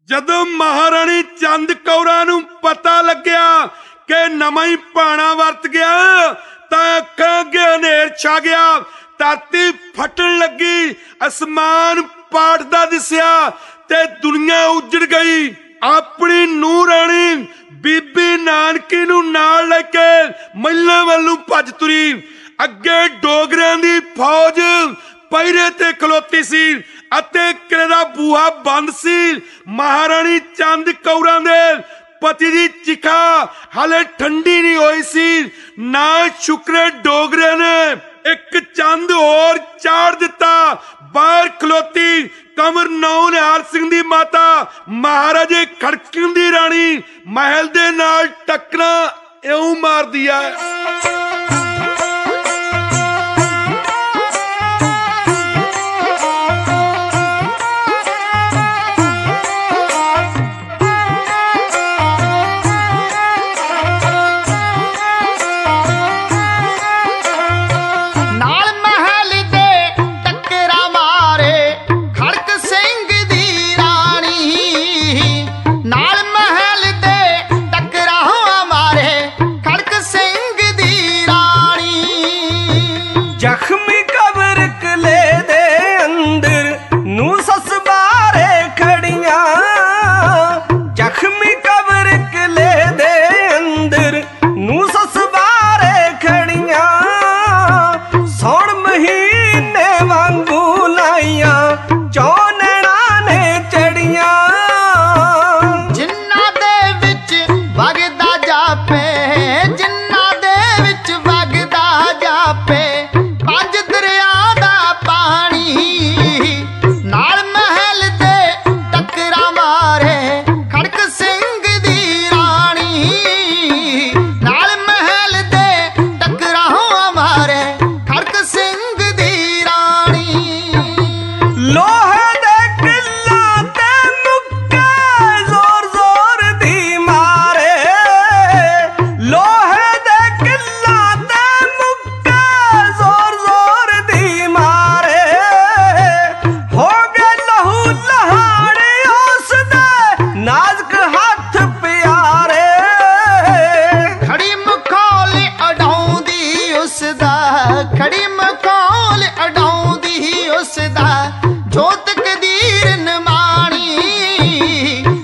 ਜਦੋਂ ਮਹਾਰਾਣੀ ਚੰਦ ਕੌਰਾਂ ਨੂੰ ਪਤਾ ਲੱਗਿਆ ਕਿ ਨਵਾਂ ਹੀ ਭਾਣਾ ਵਰਤ ਗਿਆ ਤਾਂ ਅੱਖਾਂ ਅੱਗੇ ਹਨੇਰ ਛਾ ਗਿਆ। ਧਰਤੀ ਫਟਣ ਲੱਗੀ, ਅਸਮਾਨ ਪਾਟਦਾ ਦਿਸਿਆ ਤੇ ਦੁਨੀਆ ਉਜੜ ਗਈ। ਆਪਣੀ ਨੂੰਹ ਰਾਣੀ ਬੀਬੀ ਨਾਨਕੀ ਨੂੰ ਨਾਲ ਲੈ ਕੇ ਮਹਿਲਾਂ ਵੱਲੋਂ ਭੱਜ ਤੁਰੀ। ਅੱਗੇ ਡੋਗਰਿਆਂ ਦੀ ਫੌਜ ਪਹਿਰੇ ਤੇ ਖਲੋਤੀ ਸੀ ਅਤੇ ਕਿਲੇ ਦਾ ਬੂਹਾ ਬੰਦ ਸੀ। ਮਹਾਰਾਣੀ ਚੰਦ ਕੌਰਾਂ ਦੇ ਪਤੀ ਦੀ ਚਿਖਾ ਹਾਲੇ ਠੰਡੀ ਨਹੀਂ ਹੋਈ ਸੀ। ਨਾ ਸ਼ੁਕਰੇ ਡੋਗਰਿਆਂ ਨੇ ਇੱਕ ਚੰਦ ਹੋਰ ਚਾੜ ਦਿੱਤਾ। ਬਾਹਰ ਖਲੋਤੀ ਕਮਰ ਨੌ ਨਿਹਾਲ ਸਿੰਘ ਦੀ ਮਾਤਾ ਮਹਾਰਾਜੇ ਖੜਕਣ ਦੀ ਰਾਣੀ ਮਹਿਲ ਦੇ ਨਾਲ ਟੱਕਰਾਂ ਇਉਂ ਮਾਰਦੀ ਆ। ਜ਼ਖਮੀ ਕਬਰ ਕਿਲੇ ਦੇ ਅੰਦਰ ਨੂੰ ਸੱਸ ਬਾਰੇ ਖੜੀਆਂ। ਜ਼ਖਮੀ ਕਬਰ ਕਿਲੇ ਦੇ ਅੰਦਰ ਨੂੰ ਸੱਸ ਬਾਰੇ ਖੜੀਆਂ। ਸੌਣ ਮਹੀਨੇ ਵਾਂਗੂ ਲਾਈਆਂ ਚੌਨਣਾ ਨੇ ਚੜੀਆਂ। ਜਿੰਨਾਂ ਦੇ ਵਿੱਚ ਵਗਦਾ ਜਾਪੇ, ਜਿੰਨਾਂ ਦੇ ਵਿੱਚ ਵਗਦਾ ਜਾਪੇ ਨਾਲ ਮਹਿਲ ਦੇ ਟੱਕਰਾਂ ਮਾਰੇ ਖੜਕ ਸਿੰਘ ਦੀ ਰਾਣੀ। ਨਾਲ ਮਹਿਲ ਦੇ ਟੱਕਰਾਂ ਮਾਰੇ ਖੜਕ ਸਿੰਘ ਦੀ ਰਾਣੀ। ਲੋਹੇ ਦੇ ਕਿੱਲਾਂ ਤੇ ਮੁੱਕੇ ਜ਼ੋਰ ਜ਼ੋਰ ਦੀ ਮਾਰੇ। ਲੋਹੇ ਦੇ ਕਿੱਲਾਂ ਤੇ ਮੁੱਕੇ ਜ਼ੋਰ ਜ਼ੋਰ ਦੀ ਮਾਰੇ। ਹੋ ਗਏ ਲਹੂ ਲਹਾਣੇ ਉਸਦੇ ਨਾਜ਼ੁਕ ਹੱਥ ਪਿਆਰੇ। ਖੜੀ ਮਖੌਲ ਉਡਾਉਂਦੀ ਉਸਦਾ, ਖੜੀ ਮਖੌਲ ਉਡਾਉਂਦੀ ਉਸਦਾ ਜੋ ਤਕਦੀਰ ਨਿਮਾਣੀ।